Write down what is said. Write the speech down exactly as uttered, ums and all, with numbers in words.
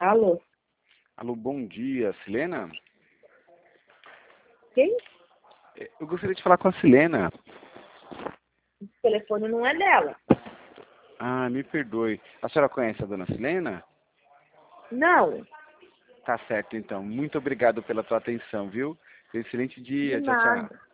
Alô? Alô, bom dia, Silena? Quem? Eu gostaria de falar com a Silena. O telefone não é dela. Ah, me perdoe. A senhora conhece a dona Silena? Não, Tá certo, então. Muito obrigado pela tua atenção, viu? Excelente de dia. Tchau, tchau. nada.